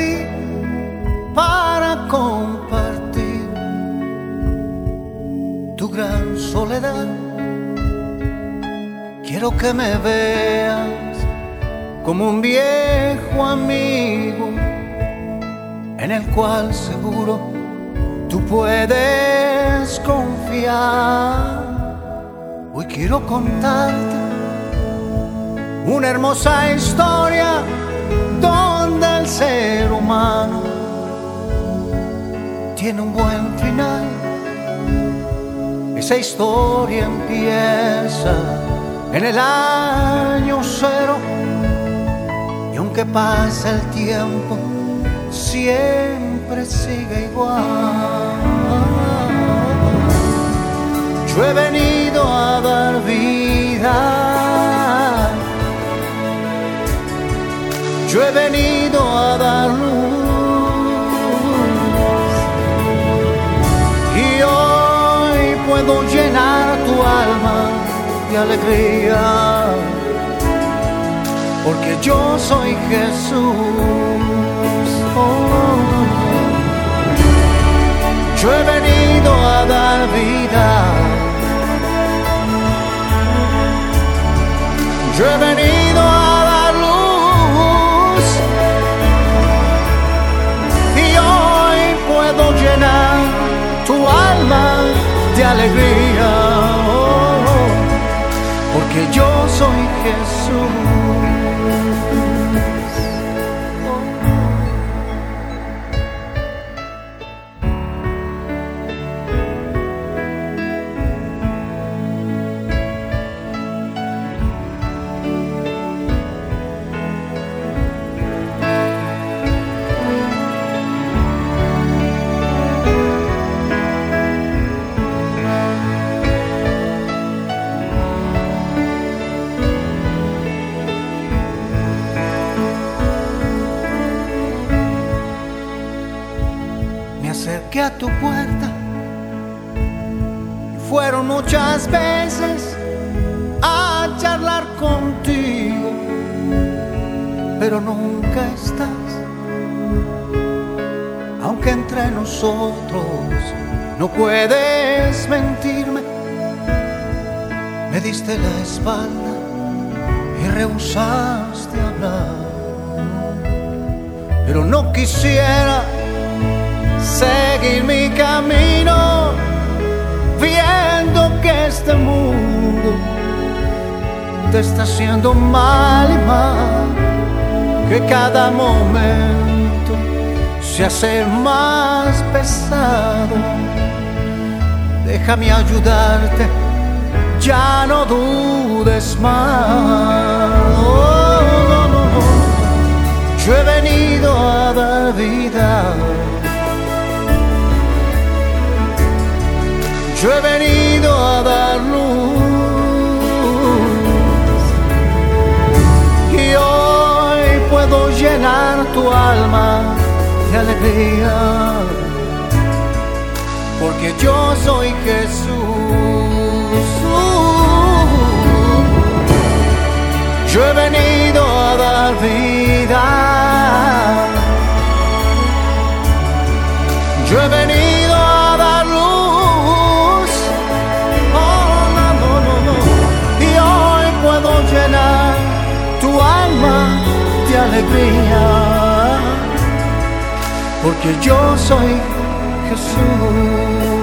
ti para compartir tu gran soledad. Quiero que me veas como un viejo amigo en el cual seguro tú puedes confiar. Hoy quiero contarte una hermosa historia donde el ser humano tiene un buen final. Esa historia empieza en el año 0 y aunque pasa el tiempo siempre sigue igual. Yo he venido a dar vida, yo he venido a dar luz y hoy puedo llenar tu alma de alegría, porque yo soy Jesús. Oh. Yo he venido a dar vida, yo he venido a dar luz y hoy puedo llenar tu alma de alegría, oh, porque yo soy Jesús. Acerqué a tu puerta, fueron muchas veces a charlar contigo, pero nunca estás. Aunque entre nosotros no puedes mentirme, me diste la espalda y rehusaste hablar, pero no quisiera seguir mi camino viendo que este mundo te está haciendo mal y mal, que cada momento se hace más pesado. Déjame ayudarte, ya no dudes más. Oh, no, no, no. Yo he venido a dar vida, yo he venido a dar luz y hoy puedo llenar tu alma de alegría, porque yo soy Jesús. Yo he venido a dar vida, yo he venido a dar luz. Llenar tu alma de alegría, porque yo soy Jesús.